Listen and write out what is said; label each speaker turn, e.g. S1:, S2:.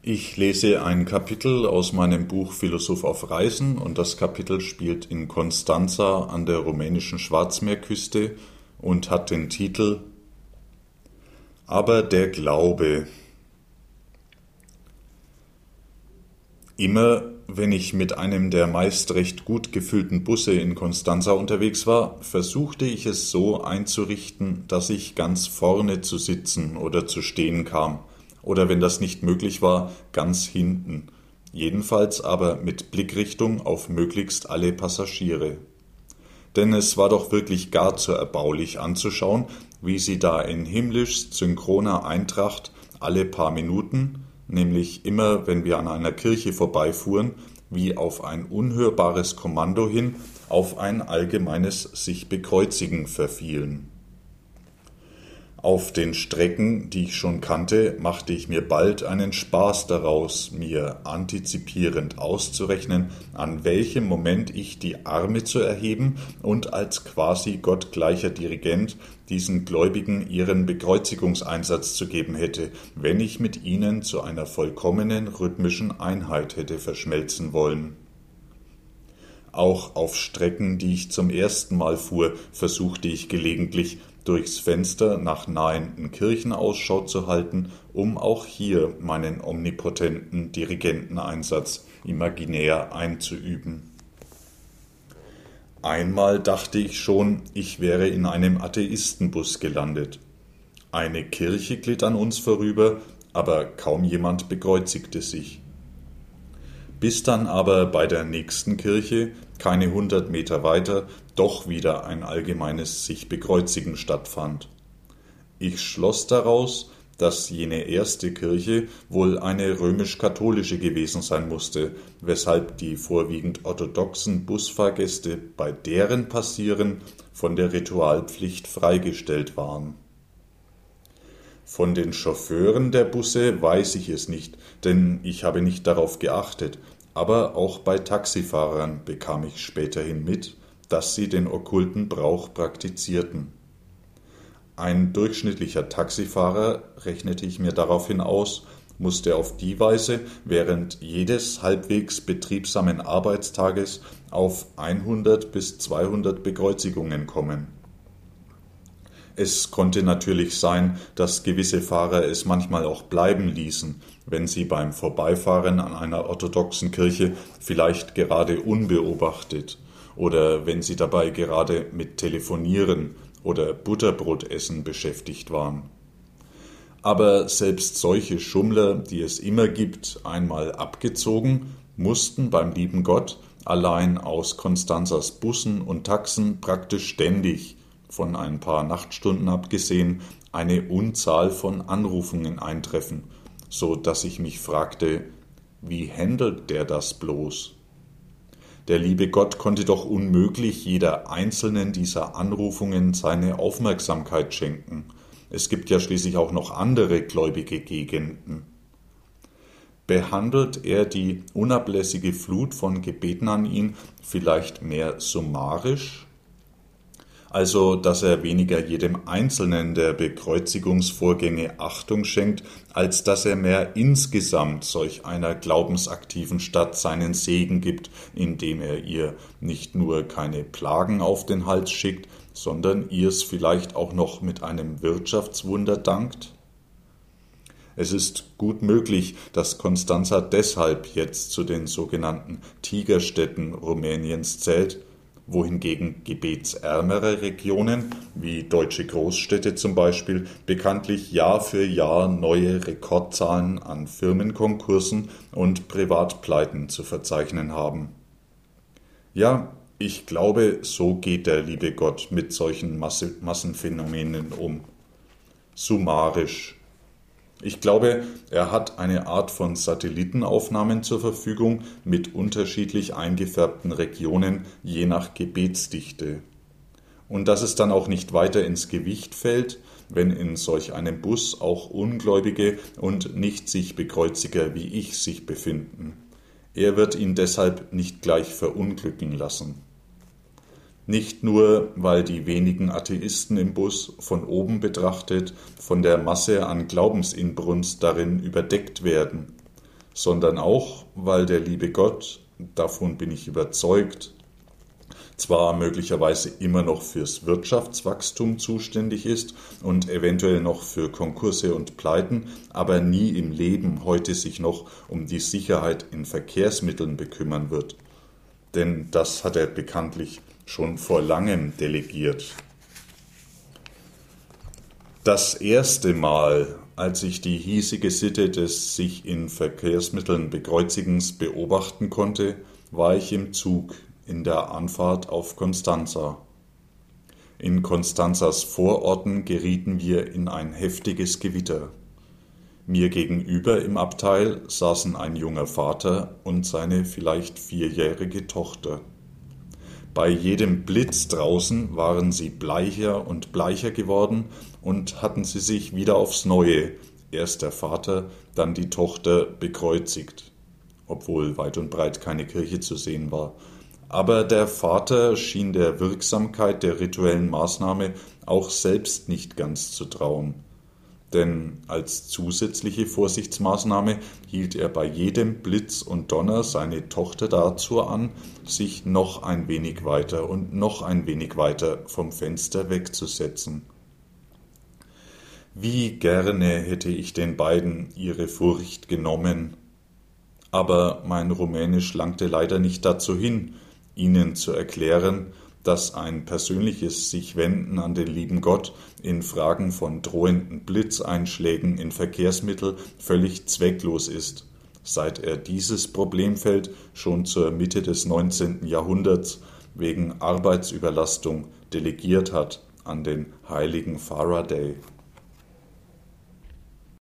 S1: Ich lese ein Kapitel aus meinem Buch Philosoph auf Reisen und das Kapitel spielt in Constanța an der rumänischen Schwarzmeerküste und hat den Titel Aber der Glaube. Immer wenn ich mit einem der meist recht gut gefüllten Busse in Constanța unterwegs war, versuchte ich es so einzurichten, dass ich ganz vorne zu sitzen oder zu stehen kam. Oder wenn das nicht möglich war, ganz hinten. Jedenfalls aber mit Blickrichtung auf möglichst alle Passagiere. Denn es war doch wirklich gar zu erbaulich anzuschauen, wie sie da in himmlisch synchroner Eintracht alle paar Minuten, nämlich immer, wenn wir an einer Kirche vorbeifuhren, wie auf ein unhörbares Kommando hin, auf ein allgemeines sich bekreuzigen verfielen. Auf den Strecken, die ich schon kannte, machte ich mir bald einen Spaß daraus, mir antizipierend auszurechnen, an welchem Moment ich die Arme zu erheben und als quasi gottgleicher Dirigent diesen Gläubigen ihren Bekreuzigungseinsatz zu geben hätte, wenn ich mit ihnen zu einer vollkommenen rhythmischen Einheit hätte verschmelzen wollen. Auch auf Strecken, die ich zum ersten Mal fuhr, versuchte ich gelegentlich, durchs Fenster nach nahenden Kirchen Ausschau zu halten, um auch hier meinen omnipotenten Dirigenteneinsatz imaginär einzuüben. Einmal dachte ich schon, ich wäre in einem Atheistenbus gelandet. Eine Kirche glitt an uns vorüber, aber kaum jemand bekreuzigte sich. Bis dann aber bei der nächsten Kirche, keine 100 Meter weiter, doch wieder ein allgemeines sich bekreuzigen stattfand. Ich schloss daraus, dass jene erste Kirche wohl eine römisch-katholische gewesen sein musste, weshalb die vorwiegend orthodoxen Busfahrgäste bei deren Passieren von der Ritualpflicht freigestellt waren. Von den Chauffeuren der Busse weiß ich es nicht, denn ich habe nicht darauf geachtet, aber auch bei Taxifahrern bekam ich späterhin mit, dass sie den okkulten Brauch praktizierten. Ein durchschnittlicher Taxifahrer, rechnete ich mir daraufhin aus, musste auf die Weise während jedes halbwegs betriebsamen Arbeitstages auf 100 bis 200 Bekreuzigungen kommen. Es konnte natürlich sein, dass gewisse Fahrer es manchmal auch bleiben ließen, wenn sie beim Vorbeifahren an einer orthodoxen Kirche vielleicht gerade unbeobachtet oder wenn sie dabei gerade mit Telefonieren oder Butterbrotessen beschäftigt waren. Aber selbst solche Schummler, die es immer gibt, einmal abgezogen, mussten beim lieben Gott allein aus Constanzas Bussen und Taxen praktisch ständig, von ein paar Nachtstunden abgesehen, eine Unzahl von Anrufungen eintreffen, so dass ich mich fragte, wie handelt der das bloß? Der liebe Gott konnte doch unmöglich jeder einzelnen dieser Anrufungen seine Aufmerksamkeit schenken. Es gibt ja schließlich auch noch andere gläubige Gegenden. Behandelt er die unablässige Flut von Gebeten an ihn vielleicht mehr summarisch? Also, dass er weniger jedem Einzelnen der Bekreuzigungsvorgänge Achtung schenkt, als dass er mehr insgesamt solch einer glaubensaktiven Stadt seinen Segen gibt, indem er ihr nicht nur keine Plagen auf den Hals schickt, sondern ihr's vielleicht auch noch mit einem Wirtschaftswunder dankt? Es ist gut möglich, dass Constanța deshalb jetzt zu den sogenannten Tigerstädten Rumäniens zählt, wohingegen gebetsärmere Regionen, wie deutsche Großstädte zum Beispiel, bekanntlich Jahr für Jahr neue Rekordzahlen an Firmenkonkursen und Privatpleiten zu verzeichnen haben. Ja, ich glaube, so geht der liebe Gott mit solchen Massenphänomenen um. Summarisch. Ich glaube, er hat eine Art von Satellitenaufnahmen zur Verfügung mit unterschiedlich eingefärbten Regionen je nach Gebetsdichte. Und dass es dann auch nicht weiter ins Gewicht fällt, wenn in solch einem Bus auch Ungläubige und Nicht-sich-Bekreuziger wie ich sich befinden. Er wird ihn deshalb nicht gleich verunglücken lassen. Nicht nur, weil die wenigen Atheisten im Bus von oben betrachtet von der Masse an Glaubensinbrunst darin überdeckt werden, sondern auch, weil der liebe Gott, davon bin ich überzeugt, zwar möglicherweise immer noch fürs Wirtschaftswachstum zuständig ist und eventuell noch für Konkurse und Pleiten, aber nie im Leben heute sich noch um die Sicherheit in Verkehrsmitteln bekümmern wird. Denn das hat er bekanntlich schon vor langem delegiert. Das erste Mal, als ich die hiesige Sitte des sich in Verkehrsmitteln Bekreuzigens beobachten konnte, war ich im Zug in der Anfahrt auf Constanza. In Constanzas Vororten gerieten wir in ein heftiges Gewitter. Mir gegenüber im Abteil saßen ein junger Vater und seine vielleicht 4-jährige Tochter. Bei jedem Blitz draußen waren sie bleicher und bleicher geworden und hatten sie sich wieder aufs Neue, erst der Vater, dann die Tochter, bekreuzigt, obwohl weit und breit keine Kirche zu sehen war. Aber der Vater schien der Wirksamkeit der rituellen Maßnahme auch selbst nicht ganz zu trauen. Denn als zusätzliche Vorsichtsmaßnahme hielt er bei jedem Blitz und Donner seine Tochter dazu an, sich noch ein wenig weiter und noch ein wenig weiter vom Fenster wegzusetzen. Wie gerne hätte ich den beiden ihre Furcht genommen, aber mein Rumänisch langte leider nicht dazu hin, ihnen zu erklären, dass ein persönliches Sich-Wenden an den lieben Gott in Fragen von drohenden Blitzeinschlägen in Verkehrsmittel völlig zwecklos ist, seit er dieses Problemfeld schon zur Mitte des 19. Jahrhunderts wegen Arbeitsüberlastung delegiert hat an den heiligen Faraday.